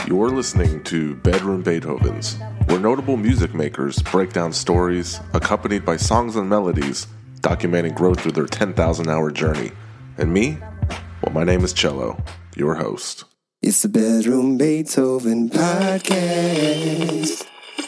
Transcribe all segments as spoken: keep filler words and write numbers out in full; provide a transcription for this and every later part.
You're listening to Bedroom Beethovens, where notable music makers break down stories accompanied by songs and melodies documenting growth through their ten thousand hour journey. And me? Well, my name is Cello, your host. It's the Bedroom Beethoven Podcast.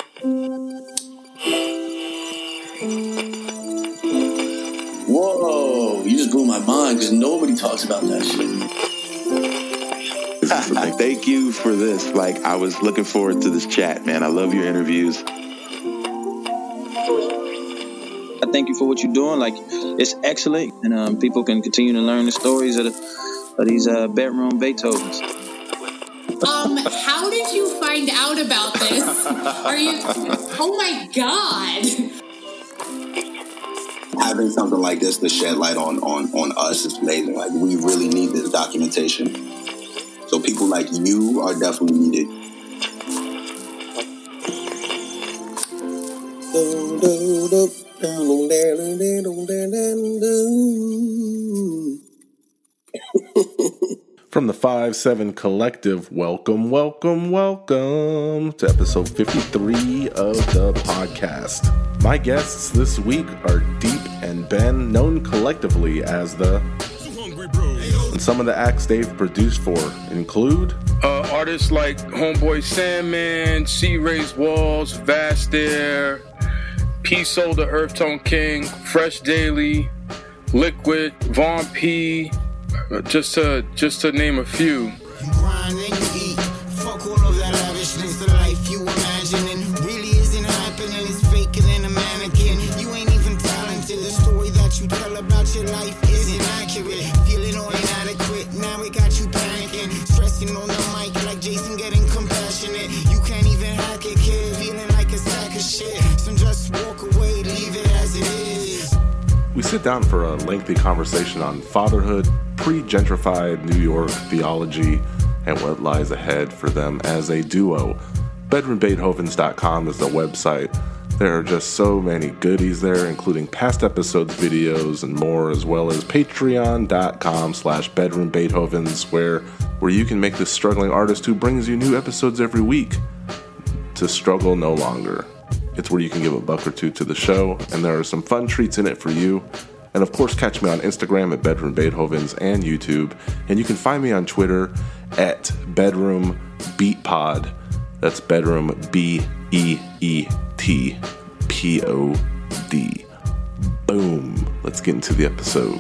Whoa, you just blew my mind because nobody talks about that shit. Like, thank you for this. Like, I was looking forward to this chat, man. I love your interviews. I thank you for what you're doing. Like, it's excellent, and um, people can continue to learn the stories of, the, of these uh, bedroom Beethovens. Um, how did you find out about this? Are you? Oh my God! Having something like this to shed light on on on us is amazing. Like, we really need this documentation. So people like you are definitely needed. From the five seven Collective, welcome, welcome, welcome to episode fifty-three of the podcast. My guests this week are Deep and Ben, known collectively as the... And some of the acts they've produced for include... Uh, artists like Homeboy Sandman, C. Raised Walls, Vast Air, P-Soul the Earth Tone King, Fresh Daily, Liquid, Von P, uh, just to just to name a few. Grind and you eat. Fuck all of that lavishness. The life you imagining really isn't happening. It's faker than a mannequin. You ain't even talented. The story that you tell about your life isn't accurate. Feeling all inadequate. Now it got you panicking. Stressing on the mic like Jason getting compassionate. You can't even hack it, kid. Feeling like a sack of shit. So just walk away, leave it as it is. We sit down for a lengthy conversation on fatherhood, pre-gentrified New York theology, and what lies ahead for them as a duo. bedroom beethovens dot com is the website. There are just so many goodies there, including past episodes, videos, and more, as well as patreon.com slash bedroombeethovens, where, where you can make this struggling artist who brings you new episodes every week to struggle no longer. It's where you can give a buck or two to the show, and there are some fun treats in it for you. And of course, catch me on Instagram at Bedroom Beethovens and YouTube. And you can find me on Twitter at Bedroom Beat Pod. That's Bedroom B E E T P O D. Boom. Let's get into the episode.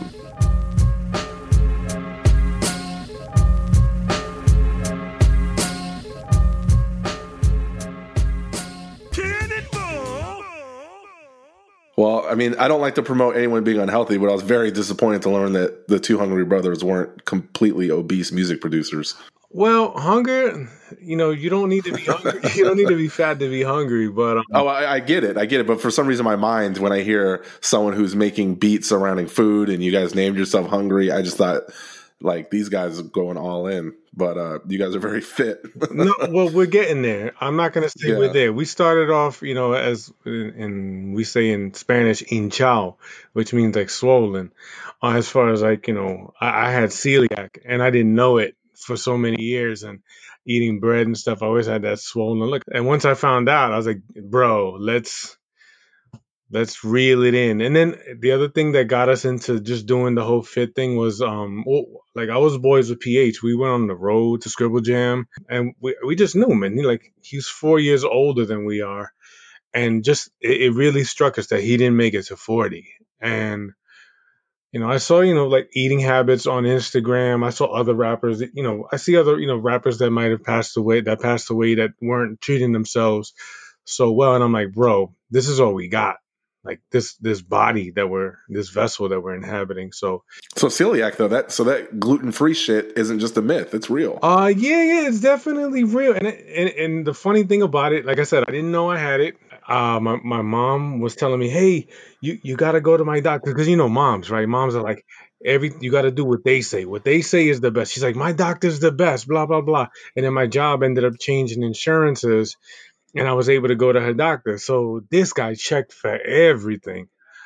Well, I mean, I don't like to promote anyone being unhealthy, but I was very disappointed to learn that the two Hungry Brothers weren't completely obese music producers. Well, hunger, you know, you don't need to be hungry. You don't need to be fat to be hungry. But um, oh, I, I get it. I get it. But for some reason, my mind, when I hear someone who's making beats surrounding food and you guys named yourself Hungry, I just thought, like, these guys are going all in. But uh, you guys are very fit. No, well, we're getting there. I'm not going to say Yeah. we're there. We started off, you know, as in, in we say in Spanish, hinchado, which means like swollen. Uh, as far as like, you know, I, I had celiac and I didn't know it for so many years, and eating bread and stuff, I always had that swollen look. And once I found out, I was like, bro, let's let's reel it in. And then the other thing that got us into just doing the whole fit thing was, um, well, like I was boys with P H. We went on the road to Scribble Jam, and we we just knew him. And he, like, he's four years older than we are, and just it, it really struck us that he didn't make it to forty. And you know, I saw, you know, like eating habits on Instagram. I saw other rappers, that, you know, I see other, you know, rappers that might have passed away, that passed away, that weren't treating themselves so well. And I'm like, bro, this is all we got. Like this, this body that we're, this vessel that we're inhabiting. So, so celiac though, that, so that gluten-free shit isn't just a myth. It's real. Uh, yeah, yeah, it's definitely real. And, it, and, and the funny thing about it, like I said, I didn't know I had it. Uh, my, my mom was telling me, hey, you, you got to go to my doctor. Cause you know, moms, right? Moms are like, every, you got to do what they say. What they say is the best. She's like, my doctor's the best, blah, blah, blah. And then my job ended up changing insurances and I was able to go to her doctor. So this guy checked for everything.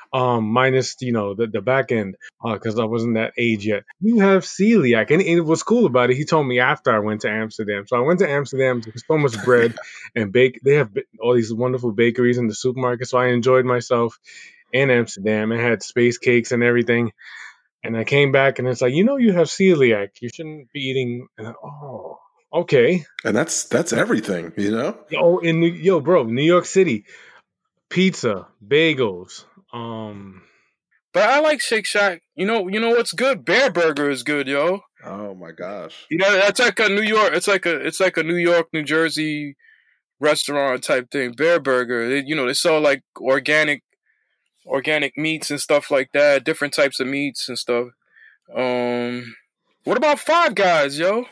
um, minus you know the the back end because I wasn't that age yet. You have celiac, and, and what's cool about it, he told me after I went to Amsterdam. So I went to Amsterdam. There's so much bread and bake. They have all these wonderful bakeries in the supermarket. So I enjoyed myself in Amsterdam and had space cakes and everything. And I came back and it's like, you know, you have celiac. You shouldn't be eating. And I, oh, okay. And that's that's everything, you know. Yo, in New, yo, bro, New York City, pizza, bagels. Um, but I like Shake Shack. You know, you know what's good? Bear Burger is good, yo. Oh my gosh. You know, that's like a New York. It's like a it's like a New York, New Jersey restaurant type thing. Bear Burger. They, you know, they sell like organic. organic meats and stuff like that, different types of meats and stuff. Um, what about Five Guys, yo?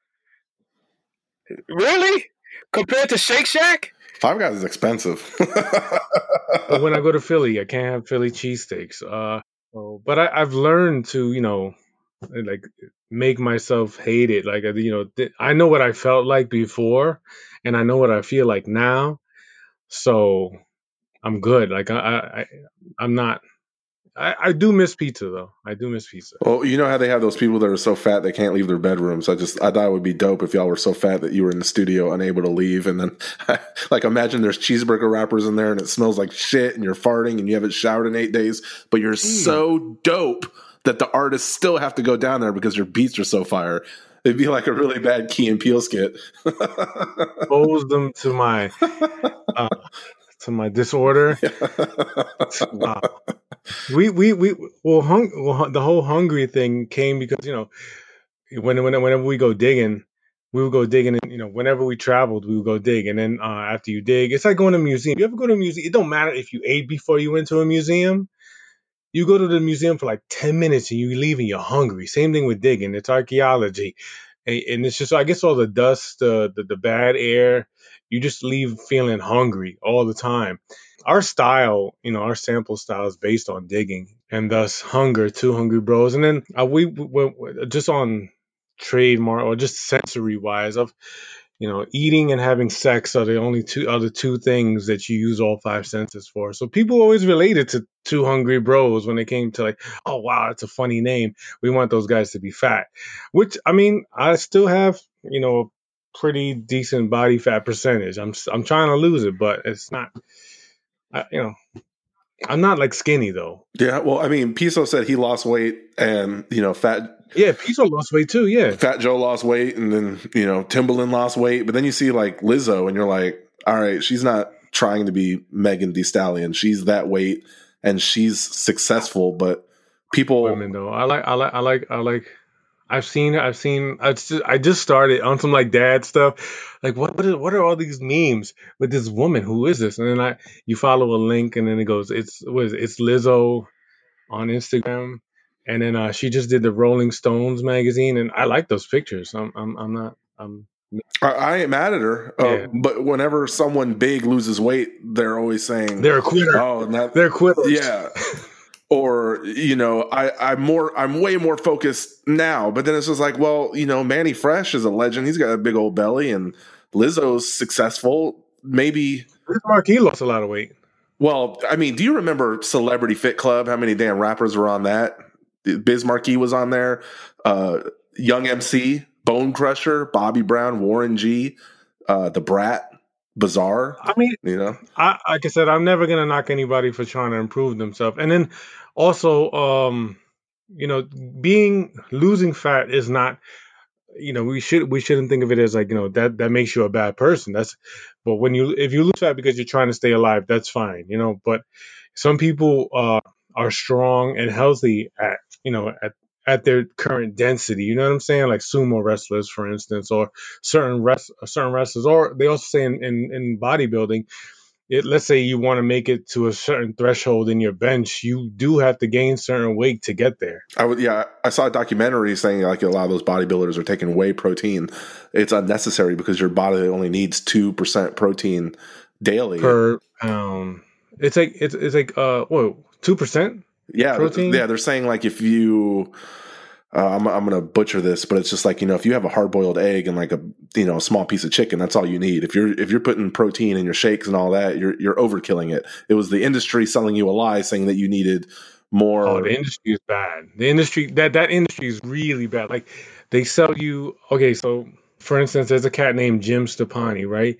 Really? Compared to Shake Shack? Five Guys is expensive. But when I go to Philly, I can't have Philly cheesesteaks. Uh, so, but I, I've learned to, you know, like make myself hate it. Like, you know, th- I know what I felt like before, and I know what I feel like now. So I'm good. Like I, I I'm not. I, I do miss pizza though. I do miss pizza. Well, you know how they have those people that are so fat they can't leave their bedrooms. I just I thought it would be dope if y'all were so fat that you were in the studio unable to leave, and then like imagine there's cheeseburger wrappers in there and it smells like shit, and you're farting and you haven't showered in eight days, but you're mm. so dope that the artists still have to go down there because your beats are so fire. It'd be like a really bad Key and Peele skit. Expose them to my. Uh, to my disorder. Wow. We we we well, hung, well the whole hungry thing came because you know when when whenever we go digging, we would go digging, and you know whenever we traveled, we would go dig, and then uh, after you dig, it's like going to a museum. You ever go to a museum? It don't matter if you ate before you went to a museum. You go to the museum for like ten minutes and you leave and you're hungry. Same thing with digging. It's archaeology, and, and it's just I guess all the dust, uh, the the bad air. You just leave feeling hungry all the time. Our style, you know, our sample style is based on digging, and thus hunger, Two Hungry Bros. And then uh, we, we, we just on trademark or just sensory wise of, you know, eating and having sex are the only two other two things that you use all five senses for. So people always related to Two Hungry Bros when it came to like, oh wow, that's a funny name. We want those guys to be fat, which I mean, I still have, you know, pretty decent body fat percentage. I'm I'm trying to lose it, but it's not. I, you know, I'm not like skinny though. Yeah, well, I mean, Piso said he lost weight, and you know, Fat. Yeah, Piso lost weight too. Yeah, Fat Joe lost weight, and then you know, Timbaland lost weight. But then you see like Lizzo, and you're like, all right, she's not trying to be Megan Thee Stallion. She's that weight, and she's successful. But people, women though, I like, I like, I like, I like. I've seen, I've seen, I just, I just started on some like dad stuff. Like, what, what, are, what are all these memes with this woman? Who is this? And then I, you follow a link, and then it goes, it's, what is it? It's Lizzo on Instagram, and then uh, she just did the Rolling Stones magazine, and I like those pictures. I'm, I'm, I'm not, I'm. I, I ain't mad at her, uh, Yeah. but whenever someone big loses weight, they're always saying They're a quitter. Oh, and that, They're quitters. yeah. Or, you know, I, I'm more, I'm way more focused now. But then it's just like, well, you know, Manny Fresh is a legend. He's got a big old belly, and Lizzo's successful. Maybe Biz Markie lost a lot of weight. Well, I mean, do you remember Celebrity Fit Club? How many damn rappers were on that? Biz Markie was on there. Uh, Young M C, Bone Crusher, Bobby Brown, Warren G, uh, The Brat, Bizarre. I mean, you know, I, like I said, I'm never gonna knock anybody for trying to improve themselves. And then also, um, you know, being losing fat is not, you know, we should we shouldn't think of it as like, you know, that that makes you a bad person. That's, but when you if you lose fat because you're trying to stay alive, that's fine, you know. But some people uh, are strong and healthy at, you know, at at their current density. You know what I'm saying? Like sumo wrestlers, for instance, or certain rest, certain wrestlers, or they also say in, in, in bodybuilding, it, let's say you want to make it to a certain threshold in your bench, you do have to gain certain weight to get there. I would, yeah, I saw a documentary saying like a lot of those bodybuilders are taking whey protein. It's unnecessary because your body only needs two percent protein daily per pound. It's like it's it's like uh, whoa, two percent. Yeah, protein? yeah. They're saying like if you uh, I'm, I'm going to butcher this, but it's just like, you know, if you have a hard boiled egg and like a, you know, a small piece of chicken, that's all you need. If you're, if you're putting protein in your shakes and all that, you're, you're overkilling it. It was the industry selling you a lie saying that you needed more. Oh, the industry is bad. The industry, that, that industry is really bad. Like they sell you, okay, so for instance, there's a cat named Jim Stepani, right?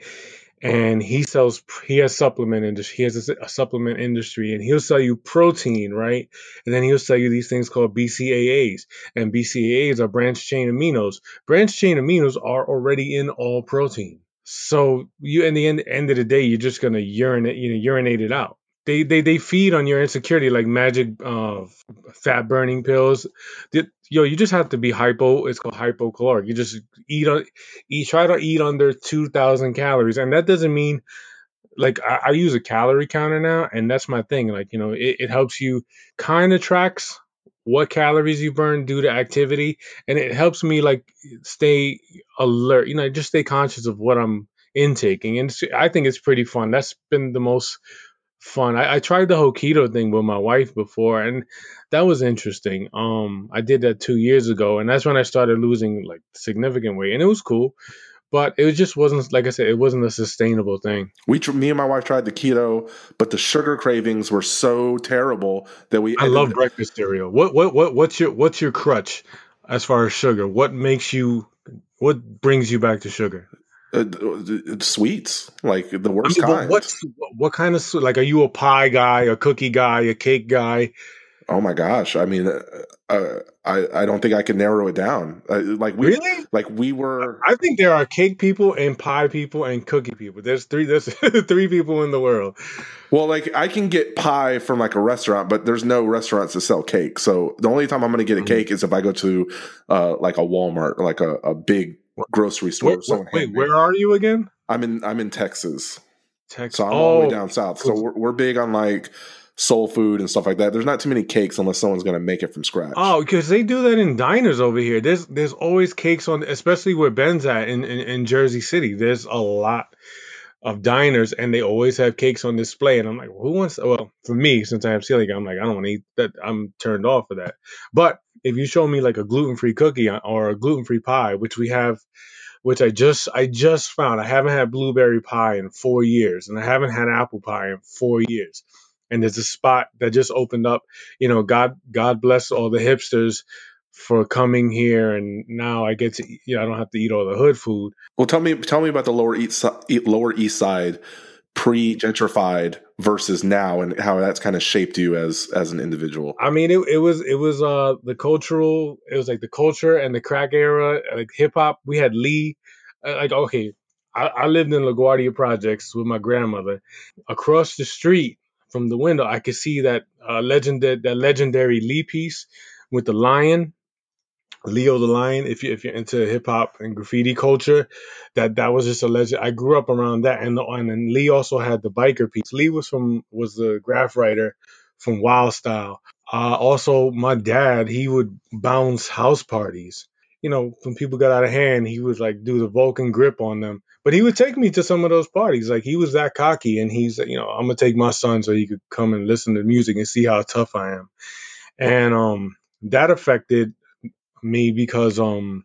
And he sells, he has supplement industry, he has a, a supplement industry, and he'll sell you protein, right? And then he'll sell you these things called B C A As, and B C A As are branched chain aminos. Branched chain aminos are already in all protein. So you, in the end, end of the day, you're just going to urinate, you know, urinate it out. They, they, they feed on your insecurity like magic uh, fat burning pills. The, yo, you just have to be hypo. It's called hypocaloric. You just eat on, eat, try to eat under two thousand calories, and that doesn't mean like I, I use a calorie counter now, and that's my thing. Like, you know, it, it helps you kind of tracks what calories you burn due to activity, and it helps me like stay alert. You know, just stay conscious of what I'm intaking, and it's, I think it's pretty fun. That's been the most fun. I, I tried the whole keto thing with my wife before, and that was interesting. Um, I did that two years ago, and that's when I started losing like significant weight, and it was cool. But it just wasn't, like I said, it wasn't a sustainable thing. We, me and my wife tried the keto, but the sugar cravings were so terrible that we. I ended, love breakfast cereal. What, what, what, what's your, what's your crutch as far as sugar? What makes you, what brings you back to sugar? Uh, sweets, like the worst I mean, kind. What's what kind of like? Are you a pie guy, a cookie guy, a cake guy? Oh my gosh! I mean, uh, I I don't think I can narrow it down. Uh, like we, really, like we were. I think there are cake people and pie people and cookie people. There's three. There's three people in the world. Well, like I can get pie from like a restaurant, but there's no restaurants that sell cake. So the only time I'm going to get a cake mm-hmm. is if I go to uh, like a Walmart, like a, a big grocery store. Wait, wait where are you again? I'm in I'm in Texas. Texas. So I'm oh, all the way down south. So we're, we're big on like soul food and stuff like that. There's not too many cakes unless someone's going to make it from scratch. Oh, because they do that in diners over here. There's there's always cakes on, especially where Ben's at in, in, in Jersey City. There's a lot of diners, and they always have cakes on display. And I'm like, well, who wants? Well, for me, since I have celiac, I'm like, I don't want to eat that. I'm turned off of that. But if you show me like a gluten-free cookie or a gluten-free pie, which we have, which I just I just found, I haven't had blueberry pie in four years, and I haven't had apple pie in four years. And there's a spot that just opened up. You know, God God bless all the hipsters for coming here, and now I get to, you know, I don't have to eat all the hood food. Well, tell me tell me about the lower east lower east side pre-gentrified versus now, and how that's kind of shaped you as as an individual. I mean, it it was it was uh the cultural, it was like the culture and the crack era, like hip hop. We had Lee, uh, like okay, I, I lived in LaGuardia Projects with my grandmother. Across the street from the window, I could see that uh, legend that legendary Lee piece with the lion. Leo the Lion, if you if you're into hip hop and graffiti culture, that that was just a legend. I grew up around that, and the, and then Lee also had the biker piece. Lee was from was the graph writer from Wild Style. Uh, also, my dad, he would bounce house parties. You know, when people got out of hand, he would like do the Vulcan grip on them. But he would take me to some of those parties. Like he was that cocky, and he's you know, I'm gonna take my son so he could come and listen to music and see how tough I am. And um, that affected me because um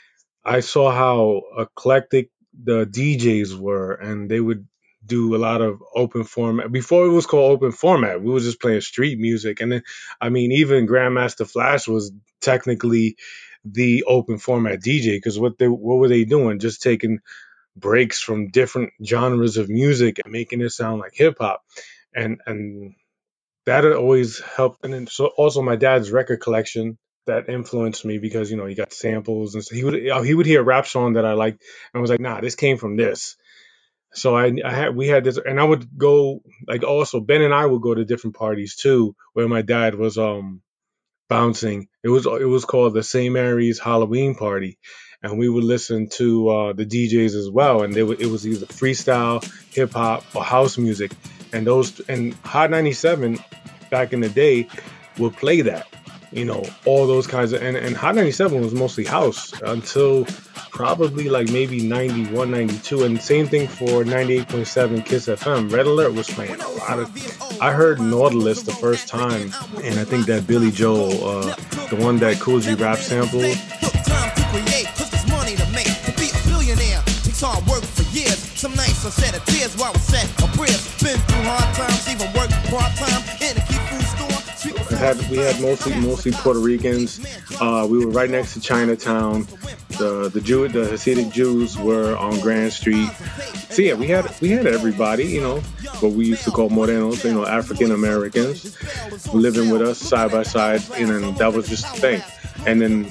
I saw how eclectic the D Js were, and they would do a lot of open format. Before it was called open format, we were just playing street music. And then I mean, even Grandmaster Flash was technically the open format D J, because what they what were they doing? Just taking breaks from different genres of music and making it sound like hip hop. And and that always helped. And then so also my dad's record collection that influenced me, because, you know, he got samples and so he would he would hear a rap song that I liked and was like, nah, this came from this. So I, I had we had this, and I would go like also Ben and I would go to different parties too, where my dad was um bouncing. It was it was called the Saint Mary's Halloween Party, and we would listen to uh, the D Js as well, and they would, it was either freestyle, hip hop, or house music, and those and Hot ninety-seven back in the day would play that. You know, all those kinds of, and, and Hot ninety-seven was mostly house until probably like maybe ninety-one, ninety-two. And same thing for ninety-eight point seven Kiss F M. Red Alert was playing a lot of, I heard Nautilus the first time, and I think that Billy Joel uh, the one that Cool G Rap sampled. Took time to create, cause there's money to make. To be a billionaire takes hard work for years. Some nights I shed a tears while I set a prayer. Been through hard times, even worked part-time in a key food store. We had, we had mostly mostly Puerto Ricans. Uh, we were right next to Chinatown. The the Jew the Hasidic Jews were on Grand Street. So yeah, we had we had everybody, you know, what we used to call morenos, you know, African Americans living with us side by side, and then that was just the thing. And then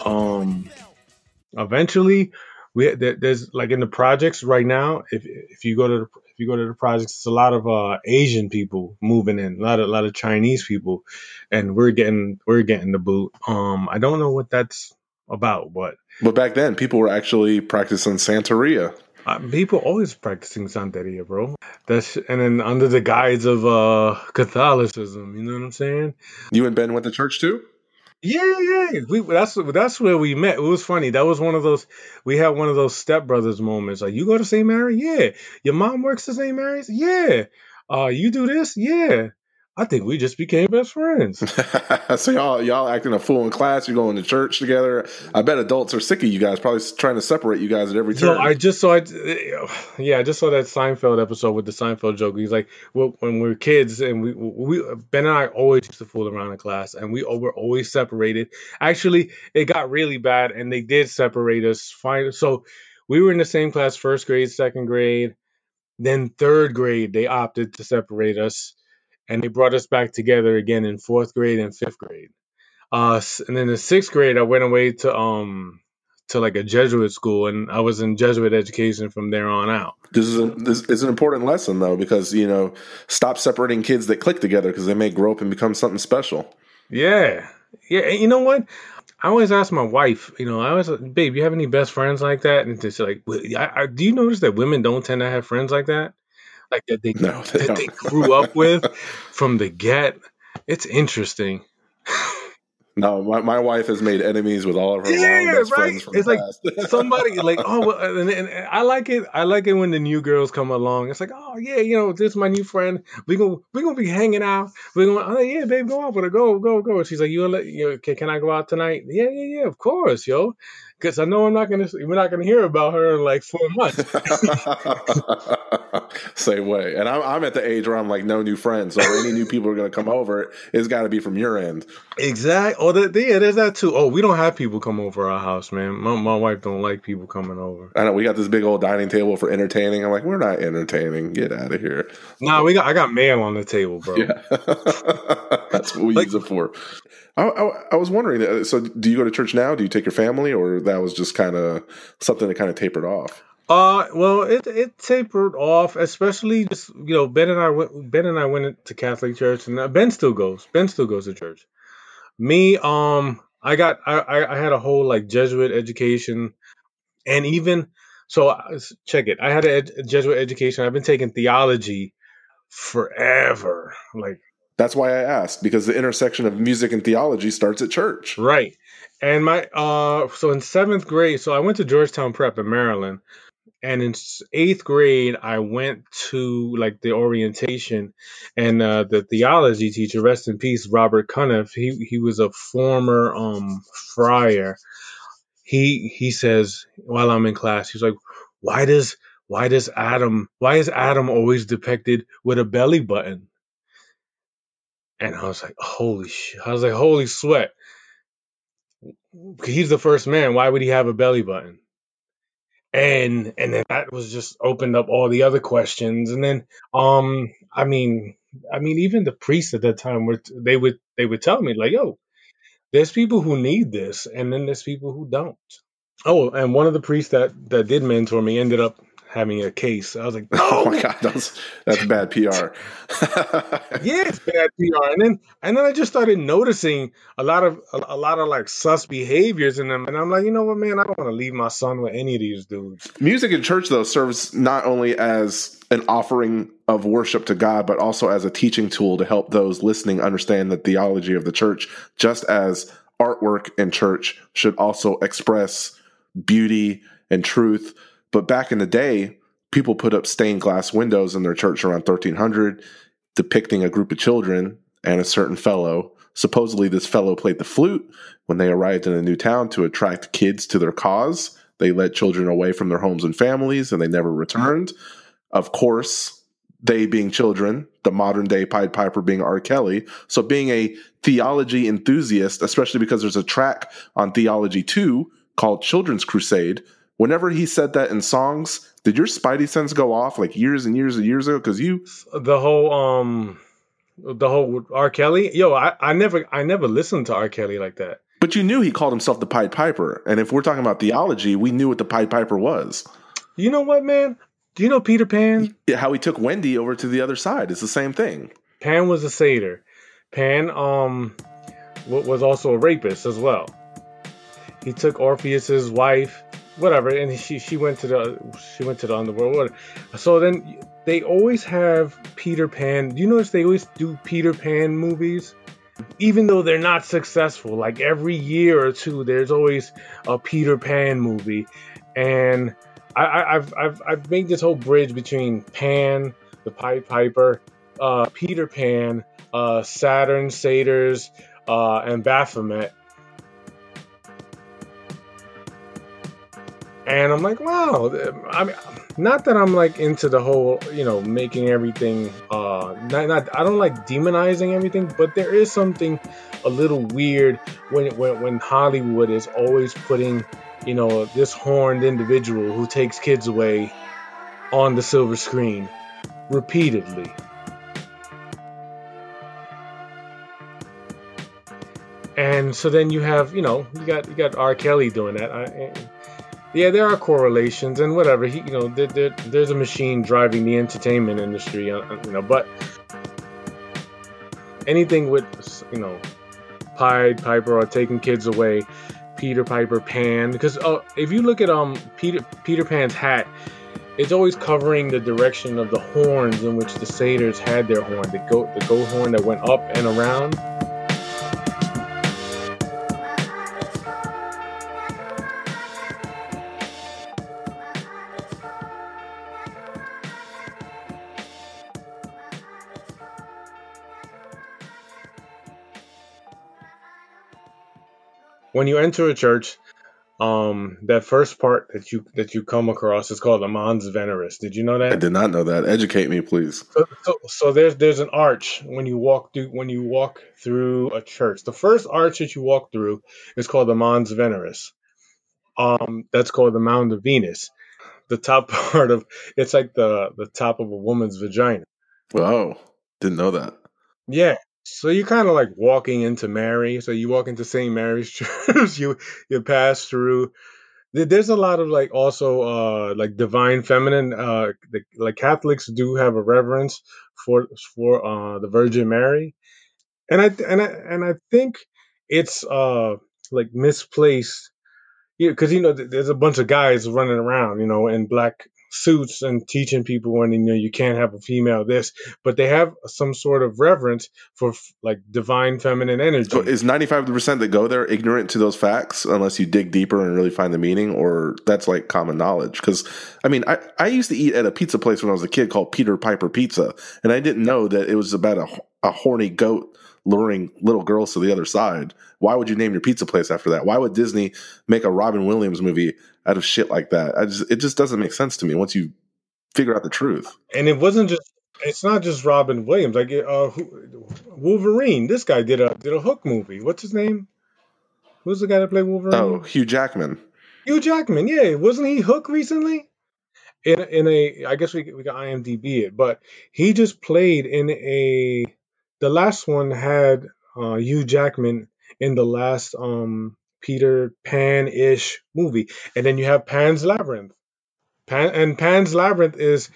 um, eventually, we there, there's like in the projects right now. If if you go to the, if you go to the projects, it's a lot of uh, Asian people moving in, a lot of a lot of Chinese people, and we're getting we're getting the boot. Um, I don't know what that's about, but but back then people were actually practicing Santeria. Uh, people always practicing Santeria, bro. That's and then under the guise of uh, Catholicism, you know what I'm saying? You and Ben went to church too? Yeah, yeah. We that's that's where we met. It was funny. That was one of those. We had one of those stepbrothers moments. Like, you go to Saint Mary? Yeah. Your mom works at Saint Mary's? Yeah. Uh, you do this? Yeah. I think we just became best friends. So y'all y'all acting a fool in class. You're going to church together. I bet adults are sick of you guys, probably trying to separate you guys at every turn. So I just saw it. Yeah, I just saw that Seinfeld episode with the Seinfeld joke. He's like, well, when we were kids, and we we Ben and I always used to fool around in class, and we were always separated. Actually, it got really bad, and they did separate us. Fine. So we were in the same class, first grade, second grade, then third grade. They opted to separate us. And they brought us back together again in fourth grade and fifth grade. Uh, and then in sixth grade, I went away to um to like a Jesuit school, and I was in Jesuit education from there on out. This is a, this is an important lesson, though, because, you know, stop separating kids that click together because they may grow up and become something special. Yeah, yeah. And you know what? I always ask my wife, you know, I always, babe, you have any best friends like that? And she's like, I, I, do you notice that women don't tend to have friends like that? Like that they, no, they, that they grew up with from the get. It's interesting. No, my, my wife has made enemies with all of her yeah, long best right? friends from it's the like past. Somebody like, oh, well, and, and I like it. I like it when the new girls come along. It's like, oh yeah, you know, this is my new friend. We gonna we gonna be hanging out. We're gonna, oh yeah, babe, go out with her. Go, go, go. She's like, you, let, you know, can, can I go out tonight? Yeah, yeah, yeah, of course, yo. Because I know I'm not gonna, we're not gonna hear about her in like four months. Same way, and I'm I'm at the age where I'm like, no new friends. So any new people are gonna come over, it's got to be from your end. Exactly. Oh, the, yeah, there's that too. Oh, we don't have people come over our house, man. My my wife don't like people coming over. I know we got this big old dining table for entertaining. I'm like, we're not entertaining. Get out of here. Nah, we got I got mail on the table, bro. Yeah, that's what we like, use it for. I, I, I was wondering, so do you go to church now? Do you take your family, or that was just kind of something that kind of tapered off? Uh, well, it it tapered off, especially just, you know, Ben and I went, Ben and I went to Catholic church, and Ben still goes. Ben still goes to church. Me, um, I got, I, I had a whole like Jesuit education, and even so, check it. I had a, ed, a Jesuit education. I've been taking theology forever, like. That's why I asked, because the intersection of music and theology starts at church. Right. And my, uh, so in seventh grade, so I went to Georgetown Prep in Maryland. And in eighth grade, I went to like the orientation, and uh, the theology teacher, rest in peace, Robert Cunniff, he, he was a former um, friar. He, he says, while I'm in class, he's like, why does, why does Adam, why is Adam always depicted with a belly button? And I was like, holy shit. I was like, holy sweat. He's the first man. Why would he have a belly button? And and then that was just opened up all the other questions. And then, um, I mean, I mean, even the priests at that time were, they would, they would tell me like, yo, there's people who need this. And then there's people who don't. Oh, and one of the priests that, that did mentor me ended up having a case. I was like, no. Oh my God, that's that's bad P R. Yeah, it's bad P R. And then and then I just started noticing a lot of a, a lot of like sus behaviors in them. And I'm like, you know what, man, I don't want to leave my son with any of these dudes. Music in church, though, serves not only as an offering of worship to God, but also as a teaching tool to help those listening understand the theology of the church, just as artwork in church should also express beauty and truth. But back in the day, people put up stained glass windows in their church around thirteen hundred, depicting a group of children and a certain fellow Supposedly, this fellow played the flute when they arrived in a new town to attract kids to their cause. They led children away from their homes and families, and they never returned. Of course, they being children, the modern day Pied Piper being R. Kelly. So being a theology enthusiast, especially because there's a track on Theology two called Children's Crusade, whenever he said that in songs, did your spidey sense go off like years and years and years ago? Because you... The whole... um. The whole R. Kelly, yo, I, I never, I never listened to R. Kelly like that. But you knew he called himself the Pied Piper, and if we're talking about theology, we knew what the Pied Piper was. You know what, man? Do you know Peter Pan? How he took Wendy over to the other side. It's the same thing. Pan was a satyr. Pan, um, was also a rapist as well. He took Orpheus's wife, whatever, and she she went to the she went to the underworld. Whatever. So then. They always have Peter Pan. Do you notice they always do Peter Pan movies? Even though they're not successful, like every year or two, there's always a Peter Pan movie. And I, I, I've, I've, I've made this whole bridge between Pan, the Pied Piper, uh, Peter Pan, uh, Saturn, Satyrs, uh, and Baphomet. And I'm like, wow. I mean, not that I'm like into the whole, you know, making everything. Uh, not, not. I don't like demonizing everything, but there is something a little weird when when when Hollywood is always putting, you know, this horned individual who takes kids away on the silver screen repeatedly. And so then you have, you know, you got you got R. Kelly doing that. I, Yeah, there are correlations and whatever. He, you know, there, there, there's a machine driving the entertainment industry, you know. But anything with, you know, Pied Piper or taking kids away, Peter Piper, Pan. Because uh, if you look at um Peter Peter Pan's hat, it's always covering the direction of the horns in which the satyrs had their horn. The goat, the goat horn that went up and around. When you enter a church, um, that first part that you that you come across is called the Mons Veneris. Did you know that? I did not know that. Educate me, please. So, so, so there's there's an arch when you walk through when you walk through a church. The first arch that you walk through is called the Mons Veneris. Um, that's called the Mound of Venus. The top part of it's like the the top of a woman's vagina. Wow, didn't know that. Yeah. So you're kind of like walking into Mary. So you walk into Saint Mary's Church. you you pass through. There's a lot of like also uh, like divine feminine. Uh, the, like Catholics do have a reverence for for uh, the Virgin Mary, and I and I and I think it's uh, like misplaced. Yeah, because you know there's a bunch of guys running around, you know, in black suits and teaching people when you know you can't have a female this, but they have some sort of reverence for like divine feminine energy. So is ninety-five percent that go there ignorant to those facts unless you dig deeper and really find the meaning, or that's like common knowledge? Because I mean, I, I used to eat at a pizza place when I was a kid called Peter Piper Pizza, and I didn't know that it was about a, a horny goat luring little girls to the other side. Why would you name your pizza place after that? Why would Disney make a Robin Williams movie out of shit like that? I just, it just doesn't make sense to me once you figure out the truth. And it wasn't just, it's not just Robin Williams. Like uh, Wolverine, this guy did a did a Hook movie. What's his name? Who's the guy that played Wolverine? Oh, Hugh Jackman. Hugh Jackman, yeah. Wasn't he Hook recently? In, in a, I guess we, we got IMDb it, but he just played in a, the last one had uh, Hugh Jackman in the last um, Peter Pan-ish movie. And then you have Pan's Labyrinth. Pan and Pan's Labyrinth is,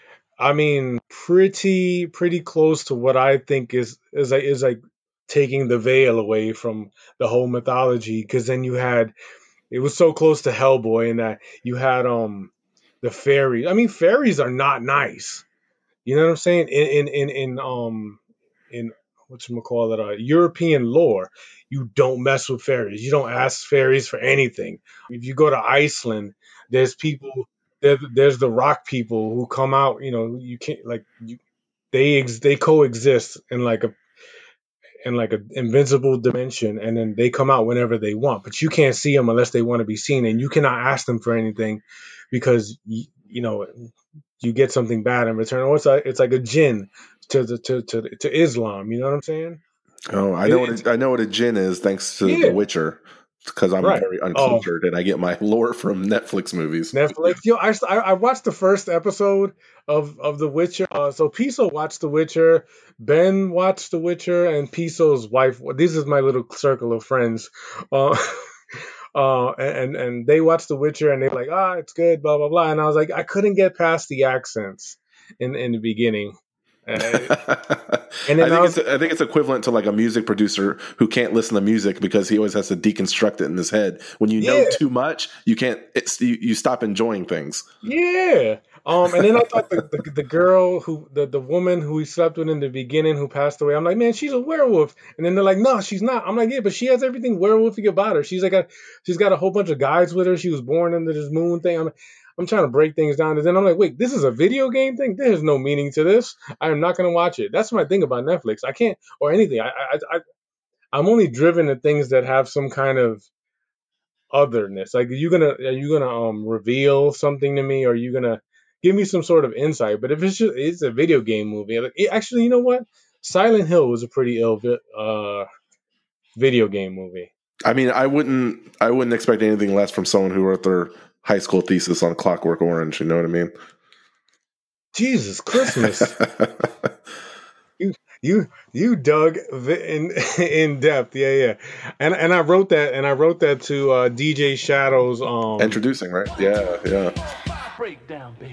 I mean, pretty pretty close to what I think is is like, is like taking the veil away from the whole mythology, because then you had, it was so close to Hellboy in that you had um the fairies. I mean, fairies are not nice. You know what I'm saying? In in in, in um in whatchamacallit, uh, European lore, you don't mess with fairies. You don't ask fairies for anything. If you go to Iceland, there's people, there, there's the rock people who come out, you know, you can't, like, you, they ex, they coexist in like a, in like an invincible dimension, and then they come out whenever they want. But you can't see them unless they want to be seen, and you cannot ask them for anything because you, you know you get something bad in return. Or it's like it's like a jinn to the to to to Islam. You know what I'm saying? Oh, I It- know what it's- a, I know what a jinn is thanks to Yeah. The Witcher, because I'm Right. very Oh. uncultured and I get my lore from Netflix movies. Netflix. Yo, I, I I watched the first episode of of The Witcher. Uh, so Piso watched The Witcher, Ben watched The Witcher, and Piso's wife. This is my little circle of friends. Uh, uh, and and they watched The Witcher, and they were like, ah, it's good, blah blah blah. And I was like, I couldn't get past the accents in in the beginning. Uh, And and I then think I was, it's I think it's equivalent to like a music producer who can't listen to music because he always has to deconstruct it in his head. When you know Yeah. too much, you can't. It's you, you stop enjoying things. yeah. Um, and then I thought the, the the girl who the, the woman who we slept with in the beginning who passed away, I'm like, man, she's a werewolf. And then they're like, no, she's not. I'm like, yeah, but she has everything werewolfy about her. She's like a, she's got a whole bunch of guys with her. She was born into this moon thing. I'm I'm trying to break things down. And then I'm like, wait, this is a video game thing? There's no meaning to this. I am not gonna watch it. That's my thing about Netflix. I can't or anything. I I, I I'm only driven to things that have some kind of otherness. Like, are you gonna are you gonna um reveal something to me? Or are you gonna give me some sort of insight? But if it's just it's a video game movie, like, it, actually, you know what? Silent Hill was a pretty ill vi- uh video game movie. I mean, I wouldn't I wouldn't expect anything less from someone who wrote their high school thesis on Clockwork Orange. You know what I mean? Jesus Christmas. You you you dug vi- in in depth, yeah, yeah, and and I wrote that and I wrote that to uh, D J Shadow's um Introducing, right? Yeah, yeah. Breakdown, baby.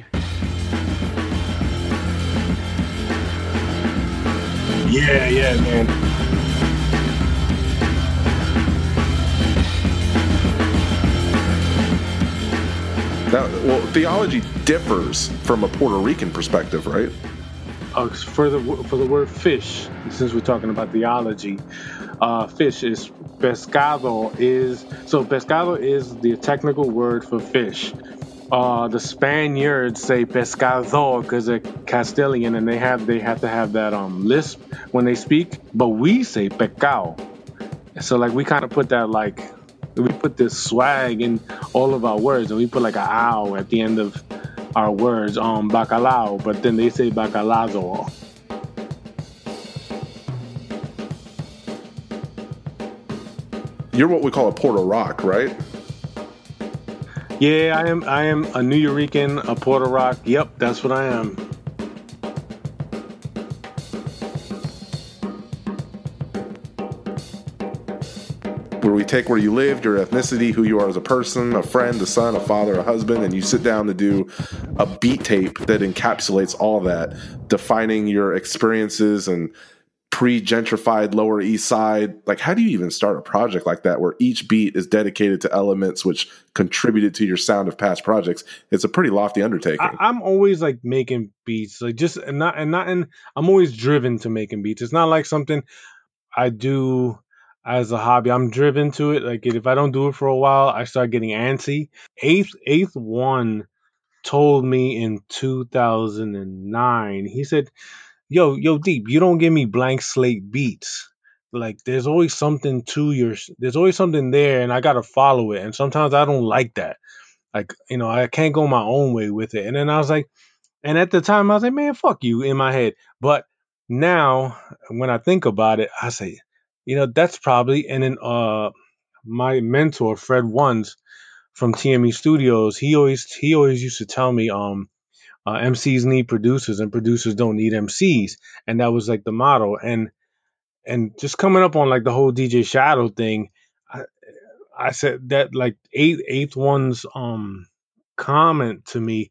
yeah, yeah, man. Now, well, theology differs from a Puerto Rican perspective, right? Uh, for the for the word fish, since we're talking about theology, uh, fish is pescado is so pescado is the technical word for fish. Uh, the Spaniards say pescado because they're Castilian and they have they have to have that um lisp when they speak, but we say pecado. So like we kind of put that like we put this swag in all of our words, and we put like a ow at the end of our words, um bacalao, but then they say bacalazo. You're what we call a Puerto Rock, right? Yeah, I am. I am a New Yorican, a Puerto Rock. Yep, that's what I am. Where we take where you lived, your ethnicity, who you are as a person, a friend, a son, a father, a husband, and you sit down to do a beat tape that encapsulates all that, defining your experiences and pre-gentrified Lower East Side. Like, how do you even start a project like that where each beat is dedicated to elements which contributed to your sound of past projects? It's a pretty lofty undertaking. I, I'm always like making beats, like just and not and not and I'm always driven to making beats. It's not like something I do as a hobby. I'm driven to it. Like if I don't do it for a while, I start getting antsy. Eighth Eighth One told me in two thousand nine. He said, "Yo, yo, Deep, you don't give me blank slate beats. Like there's always something to your. There's always something there, and I gotta follow it. And sometimes I don't like that. Like you know, I can't go my own way with it. And then I was like, and at the time I was like, man, fuck you in my head. But now when I think about it, I say, you know, that's probably and then uh my mentor Fred Ones from T M E Studios, he always he always used to tell me um uh, M Cs need producers and producers don't need M Cs, and that was like the motto. And and just coming up on like the whole D J Shadow thing, I I said that like eighth eighth one's um comment to me.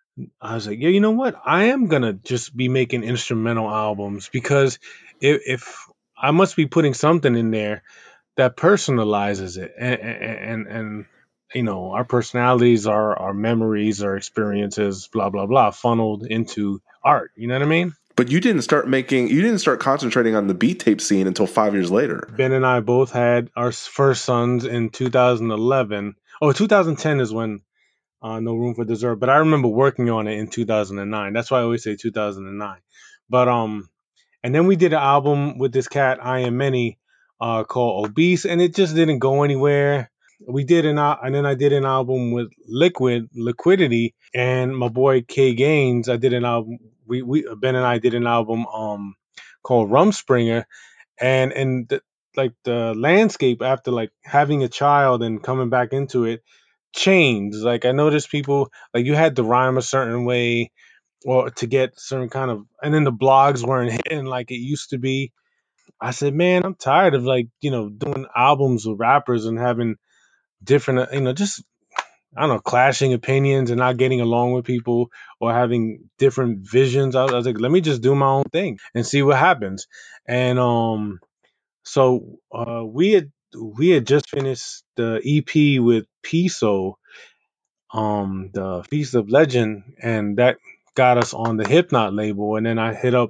I was like, yeah, you know what? I am gonna just be making instrumental albums because if, if I must be putting something in there that personalizes it, and and and you know, our personalities, our our memories, our experiences, blah blah blah, funneled into art. You know what I mean? But you didn't start making, you didn't start concentrating on the beat tape scene until five years later. Ben and I both had our first sons in two thousand eleven. Oh, two thousand ten is when uh, No Room for Dessert. But I remember working on it in two thousand nine. That's why I always say two thousand nine. But um, And then we did an album with this cat, I Am Many, uh, called Obese, and it just didn't go anywhere. We did an al- and then I did an album with Liquid Liquidity and my boy K Gaines. I did an album. We we Ben and I did an album um called Rumspringer, and and the, like the landscape after like having a child and coming back into it changed. Like I noticed people like you had to rhyme a certain way or to get certain kind of, and then the blogs weren't hitting like it used to be. I said, man, I'm tired of like you know doing albums with rappers and having different, uh, you know, just I don't know, clashing opinions and not getting along with people or having different visions. I was, I was like, let me just do my own thing and see what happens. And um, so uh, we had we had just finished the E P with Piso, um, the Feast of Legend, and that got us on the Hypnot label. And then I hit up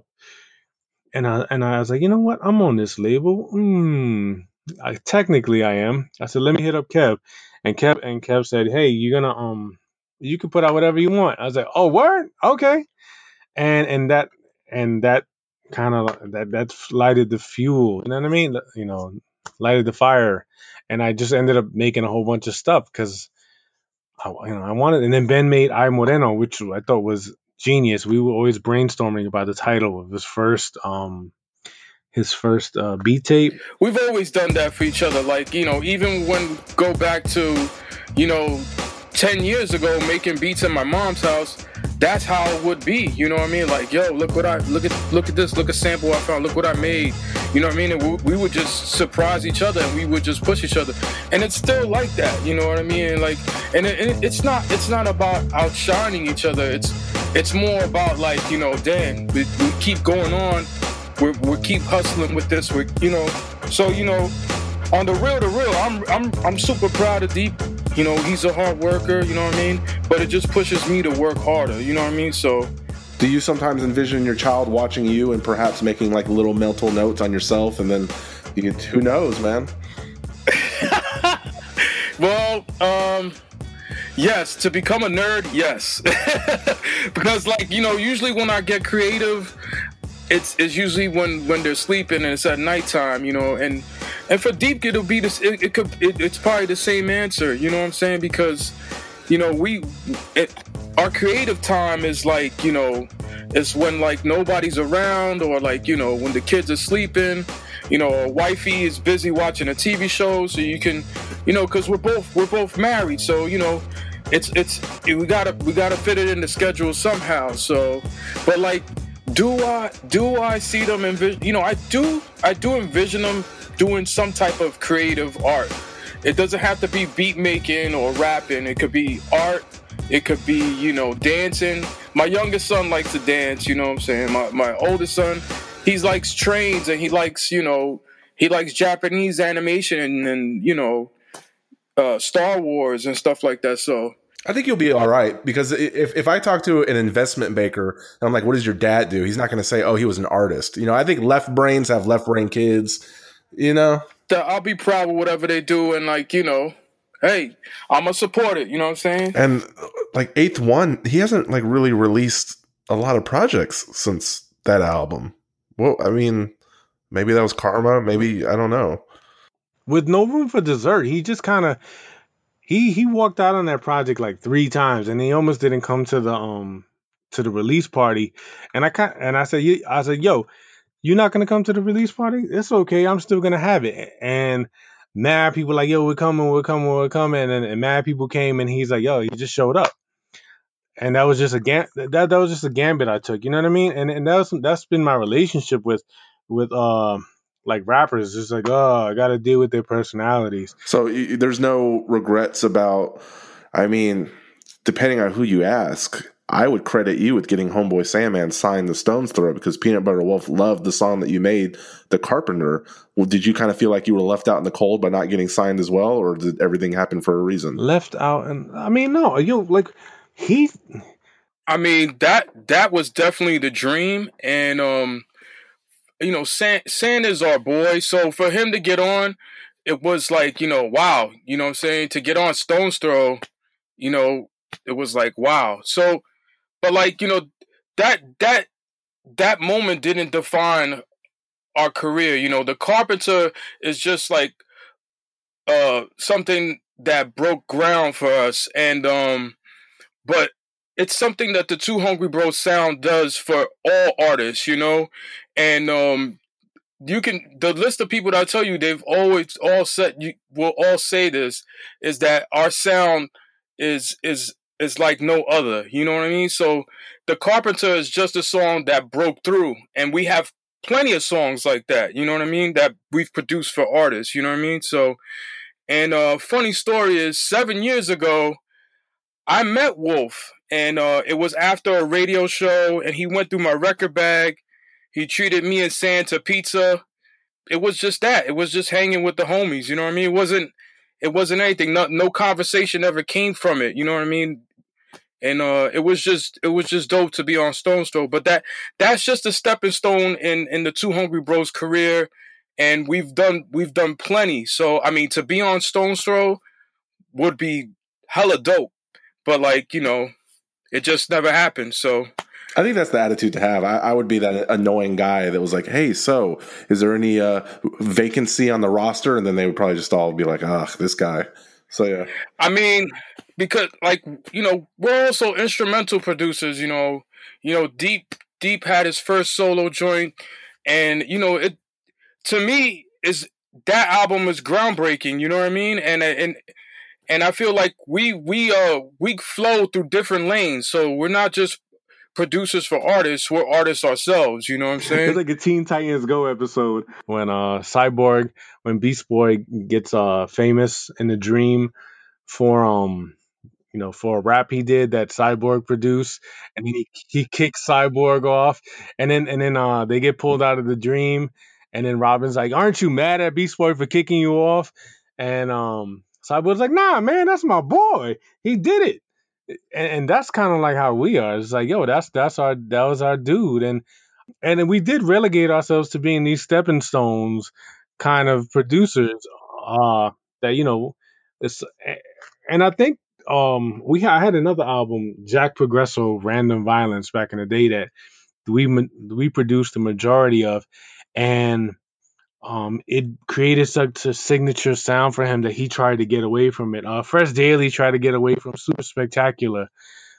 and I and I was like, you know what, I'm on this label. Hmm. I, technically I am. I said, let me hit up Kev. And Kev and Kev said, hey, you're gonna um you can put out whatever you want. I was like, oh word? Okay. And and that and that kind of that that lighted the fuel. You know what I mean? You know, lighted the fire. And I just ended up making a whole bunch of stuff because I you know I wanted, and then Ben made Ay Moreno, which I thought was genius. We were always brainstorming about the title of his first um his first uh, beat tape. We've always done that for each other. Like, you know, even when we go back to, you know, ten years ago making beats in my mom's house, that's how it would be. You know what I mean? Like, yo, look what I, look at, look at this, look at sample I found, look what I made. You know what I mean? And we, we would just surprise each other and we would just push each other. And it's still like that. You know what I mean? And like, and it, it, it's not, it's not about outshining each other. It's, it's more about like, you know, damn, we, we keep going on. We we keep hustling with this. We you know, so you know, on the real, the real. I'm I'm I'm super proud of Deep. You know, he's a hard worker. You know what I mean. But it just pushes me to work harder. You know what I mean. So, do you sometimes envision your child watching you and perhaps making like little mental notes on yourself, and then you get who knows, man? Well, um. Yes, to become a nerd, yes. Because like, you know, usually when I get creative, it's it's usually when, when they're sleeping and it's at nighttime, you know, and and for Deep it'll be this it, it could it, it's probably the same answer, you know what I'm saying? Because, you know, we it, our creative time is like, you know, it's when like nobody's around or like, you know, when the kids are sleeping. You know, a wifey is busy watching a T V show, so you can, you know, because we're both we're both married, so you know, it's it's we gotta we gotta fit it in the schedule somehow. So, but like, do I do I see them envision? You know, I do I do envision them doing some type of creative art. It doesn't have to be beat making or rapping. It could be art. It could be, you know, dancing. My youngest son likes to dance. You know what I'm saying? My my oldest son. He likes trains and he likes, you know, he likes Japanese animation and, and you know, uh, Star Wars and stuff like that. So I think you'll be all right because if, if I talk to an investment banker and I'm like, what does your dad do? He's not going to say, oh, he was an artist. You know, I think left brains have left brain kids, you know. I'll be proud of whatever they do. And like, you know, hey, I'm going to support it. You know what I'm saying? And like Eighth One, he hasn't like really released a lot of projects since that album. Well, I mean, maybe that was karma. Maybe, I don't know. With No Room for Dessert, he just kind of he he walked out on that project like three times, and he almost didn't come to the um to the release party. And I kind and I said, I said, yo, you're not gonna come to the release party? It's okay. I'm still gonna have it. And mad people like, yo, we're coming, we're coming, we're coming, and, and mad people came, and he's like, yo, he just showed up. And that was just a gam- that that was just a gambit I took, you know what I mean? And and that's that's been my relationship with with uh, like rappers. Just like, oh, I got to deal with their personalities. So y- there's no regrets about. I mean, depending on who you ask, I would credit you with getting Homeboy Sandman signed the Stones Throw because Peanut Butter Wolf loved the song that you made, The Carpenter. Well, did you kind of feel like you were left out in the cold by not getting signed as well, or did everything happen for a reason? Left out, and I mean, no, you like. He, I mean that that was definitely the dream, and um, you know, San San is our boy, so for him to get on, it was like, you know, wow, you know what I'm saying, to get on Stones Throw, you know, it was like wow. So, but like, you know, that that that moment didn't define our career. You know, The Carpenter is just like uh, something that broke ground for us, and um, but it's something that the Two Hungry Bros sound does for all artists. You know, and um, you can the list of people that I tell you they've always all said you will all say this is that our sound is is is like no other. You know what I mean? So The Carpenter is just a song that broke through, and we have plenty of songs like that. You know what I mean? That we've produced for artists. You know what I mean? So, and uh, funny story is seven years ago, I met Wolf, and uh, it was after a radio show, and he went through my record bag. He treated me and San to pizza. It was just that. It was just hanging with the homies. You know what I mean? It wasn't. It wasn't anything. No, no conversation ever came from it. You know what I mean? And uh, it was just. It was just dope to be on Stone's Throw. But that. That's just a stepping stone in in the Two Hungry Bros career, and we've done. We've done plenty. So I mean, to be on Stone's Throw would be hella dope. But like you know, it just never happened. So. I think that's the attitude to have. I, I would be that annoying guy that was like, hey, so is there any uh, vacancy on the roster? And then they would probably just all be like, ugh, this guy. So, yeah. I mean, because, like, you know, we're also instrumental producers, you know. You know, Deep Deep had his first solo joint. And, you know, it to me, is that album is groundbreaking, you know what I mean? And and and I feel like we we uh we flow through different lanes. So we're not just producers for artists, we're artists ourselves, you know what I'm saying? It's like a Teen Titans Go episode when uh Cyborg, when Beast Boy gets uh famous in the dream for um you know for a rap he did that Cyborg produced, and then he he kicks Cyborg off, and then and then uh they get pulled out of the dream, and then Robin's like, aren't you mad at Beast Boy for kicking you off? And um Cyborg's like, nah man, that's my boy, he did it. And, and that's kind of like how we are. It's like, yo, that's that's our that was our dude, and and then we did relegate ourselves to being these stepping stones kind of producers. Uh, that you know, it's and I think um we I had another album, Jack Progresso, Random Violence, back in the day that we we produced the majority of, and um it created such a signature sound for him that he tried to get away from it. Uh, Fresh Daily tried to get away from Super Spectacular.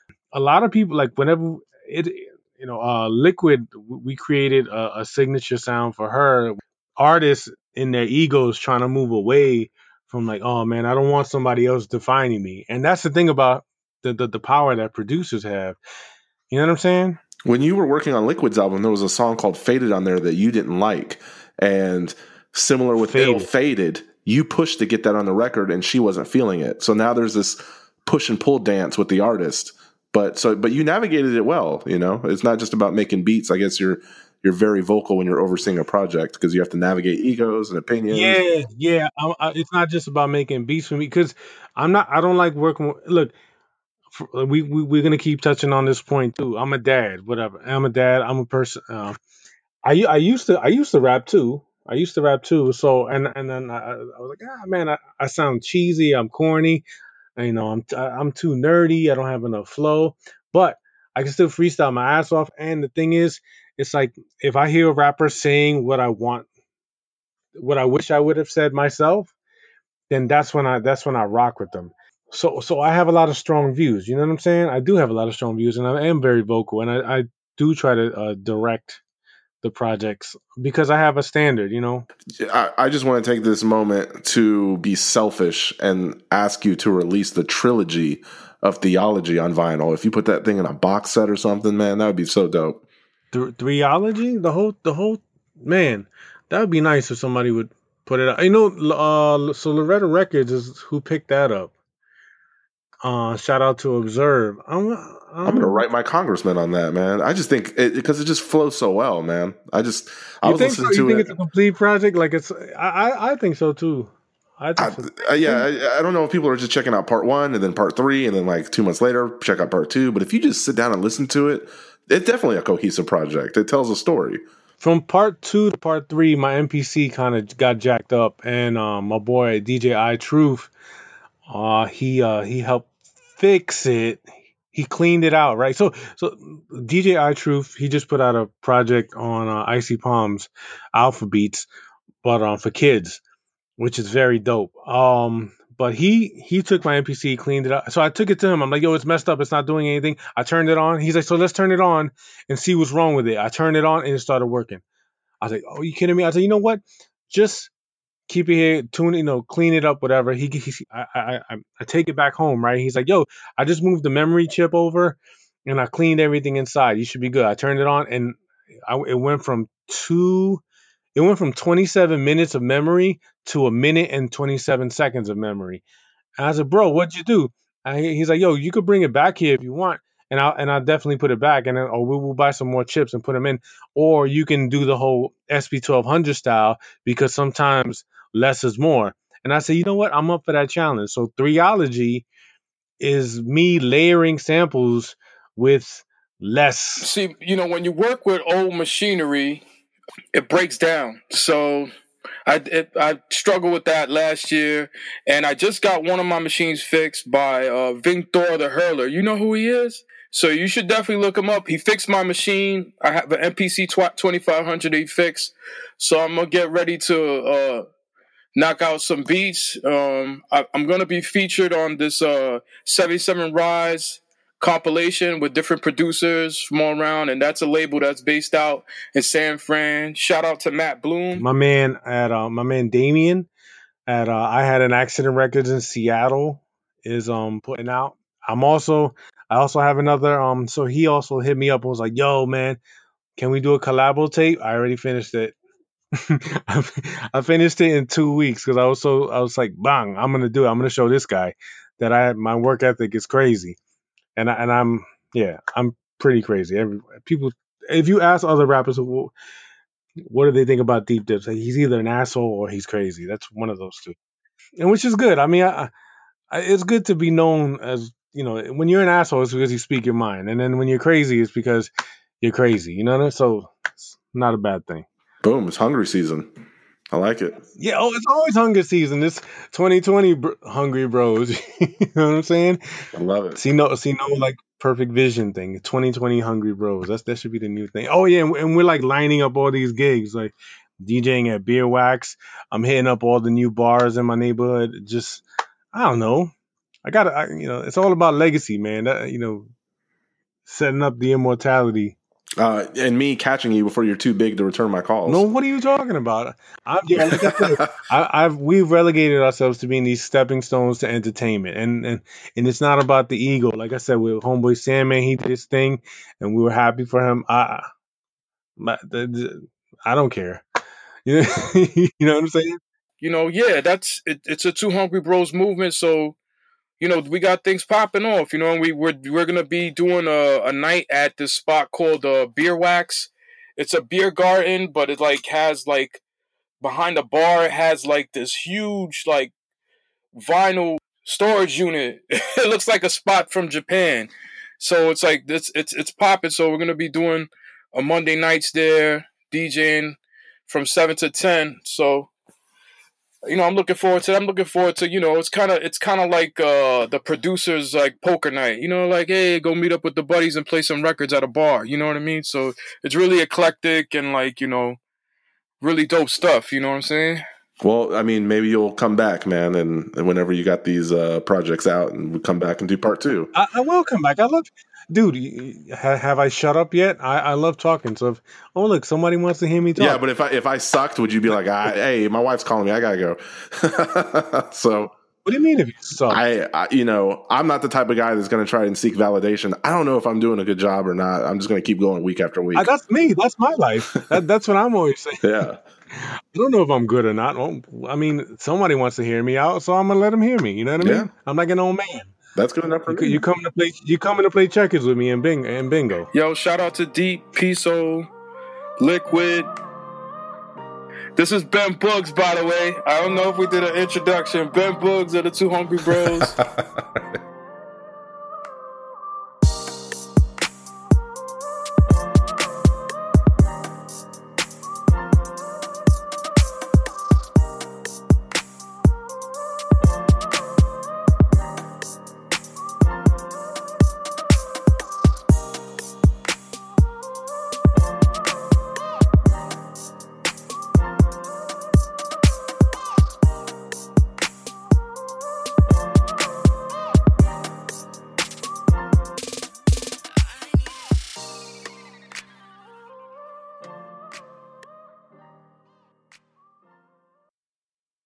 A lot of people, like whenever it, you know, uh, Liquid, we created a, a signature sound for her. Artists in their egos trying to move away from like, oh man, I don't want somebody else defining me. And that's the thing about the the, the power that producers have. You know what I'm saying? When you were working on Liquid's album, there was a song called Faded on there that you didn't like. And similar with Faded. Ill Faded, you pushed to get that on the record and she wasn't feeling it. So now there's this push and pull dance with the artist. But so but you navigated it well, you know. It's not just about making beats. I guess you're you're very vocal when you're overseeing a project because you have to navigate egos and opinions. Yeah, yeah. I, I, it's not just about making beats for me because I'm not. I don't like working. With, look, for, we we we're gonna keep touching on this point too. I'm a dad, whatever. I'm a dad. I'm a person. Uh, I I used to I used to rap too. I used to rap too. So and and then I, I was like, ah man, I, I sound cheesy. I'm corny. You know, I'm I'm too nerdy. I don't have enough flow. But I can still freestyle my ass off. And the thing is, it's like if I hear a rapper saying what I want, what I wish I would have said myself, then that's when I that's when I rock with them. So so I have a lot of strong views. You know what I'm saying? I do have a lot of strong views, and I am very vocal, and I, I do try to uh, direct the projects because I have a standard. You know. I, I just want to take this moment to be selfish and ask you to release the trilogy of Theology on vinyl. If you put that thing in a box set or something, man, that would be so dope. Th- Theology, the whole the whole man, that would be nice if somebody would put it out. You know, uh, so Loretta Records is who picked that up. Uh, shout out to Observe. I'm, I'm, I'm gonna write my congressman on that, man. I just think it because it just flows so well, man. I just I you was think listening so? to You think it. it's a complete project? Like it's, I, I, I think so too. I think I, so. uh, yeah, I, I don't know if people are just checking out part one and then part three, and then like two months later check out part two. But if you just sit down and listen to it, it's definitely a cohesive project. It tells a story. From part two to part three, my M P C kind of got jacked up, and um, my boy D J I Truth, uh, he uh, he helped fix it. he cleaned it out, right? So so D J iTruth, he just put out a project on uh, Icy Palms Alpha Beats, but um for kids, which is very dope. Um, but he he took my M P C, cleaned it up. So I took it to him. I'm like, yo, it's messed up. It's not doing anything. I turned it on. He's like, so let's turn it on and see what's wrong with it. I turned it on and it started working. I was like, oh, you kidding me? I said, you know what? Just keep it here, tune it, you know, clean it up, whatever. He, he I, I, I, I take it back home, right? He's like, yo, I just moved the memory chip over and I cleaned everything inside. You should be good. I turned it on and I, it went from two. It went from twenty-seven minutes of memory to a minute and twenty-seven seconds of memory. And I said, bro, what'd you do? And he- he's like, yo, you could bring it back here if you want. And I'll, and I'll definitely put it back. And then, or we will buy some more chips and put them in. Or you can do the whole S P twelve hundred style because sometimes less is more. And I said, you know what? I'm up for that challenge. So Threeology is me layering samples with less. See, you know, when you work with old machinery, it breaks down. So I it, I struggled with that last year, and I just got one of my machines fixed by uh, Victor the Hurler. You know who he is? So you should definitely look him up. He fixed my machine. I have an M P C twenty-five hundred that he fixed. So I'm going to get ready to uh, knock out some beats. Um, I, I'm going to be featured on this uh, seventy-seven Rise compilation with different producers from all around, and that's a label that's based out in San Fran. Shout out to Matt Bloom. My man at uh, my man Damien at uh, I Had an Accident Records in Seattle is um putting out. I'm also I also have another um so he also hit me up and was like, yo man, can we do a collabo tape? I already finished it. I finished it in two weeks because I was so I was like, bang, I'm gonna do it. I'm gonna show this guy that I my work ethic is crazy. And I, and I'm yeah, I'm pretty crazy. Every people, if you ask other rappers, what, what do they think about Deep Dips? Like, he's either an asshole or he's crazy. That's one of those two, and which is good. I mean, I, I, it's good to be known as, you know, when you're an asshole, it's because you speak your mind, and then when you're crazy, it's because you're crazy. You know what I mean? So it's not a bad thing. Boom! It's hungry season. I like it. Yeah, oh, it's always hunger season. It's twenty twenty br- hungry bros. You know what I'm saying? I love it. See no, see no, like perfect vision thing. twenty twenty hungry bros. That's that should be the new thing. Oh yeah, and, and we're like lining up all these gigs, like DJing at Beer Wax. I'm hitting up all the new bars in my neighborhood. Just I don't know. I gotta, I, you know, it's all about legacy, man. That, you know, setting up the immortality. Uh, and me catching you before you're too big to return my calls. No, what are you talking about? I'm, yeah, like I said, I, I've we've relegated ourselves to being these stepping stones to entertainment, and and and it's not about the ego. Like I said, with Homeboy Sandman, he did his thing, and we were happy for him. I, my, the, the, I don't care. You know, you know what I'm saying? You know, yeah, that's it, it's a Two Hungry Bros movement. So, you know, we got things popping off. You know, and we we're we're gonna be doing a, a night at this spot called uh, Beer Wax. It's a beer garden, but it like has like behind the bar it has like this huge like vinyl storage unit. It looks like a spot from Japan. So it's like this it's it's popping. So we're gonna be doing a Monday nights there, DJing from seven to ten. So, you know, I'm looking forward to. I'm looking forward to. You know, it's kind of. It's kind of like uh, the producers like poker night. You know, like hey, go meet up with the buddies and play some records at a bar. You know what I mean? So it's really eclectic and like you know, really dope stuff. You know what I'm saying? Well, I mean, maybe you'll come back, man, and, and whenever you got these uh, projects out, and we'll come back and do part two. I, I will come back. I love, dude. you- ha- Have I shut up yet? I, I love talking. So, if, oh look, somebody wants to hear me talk. Yeah, but if I if I sucked, would you be like, ah, hey, my wife's calling me, I gotta go. So. What do you mean if you suck? I, I, you know, I'm not the type of guy that's going to try and seek validation. I don't know if I'm doing a good job or not. I'm just going to keep going week after week. Uh, that's me. That's my life. That, that's what I'm always saying. Yeah. I don't know if I'm good or not. Well, I mean, somebody wants to hear me out, so I'm gonna let them hear me. You know what I mean? Yeah. I'm like an old man. That's good enough for You, me. you coming to play? You coming to play checkers with me and bing and bingo? Yo, shout out to Deep, Piso, Liquid. This is Ben Boogs, by the way. I don't know if we did an introduction. Ben Boogs of the Two Hungry Bros.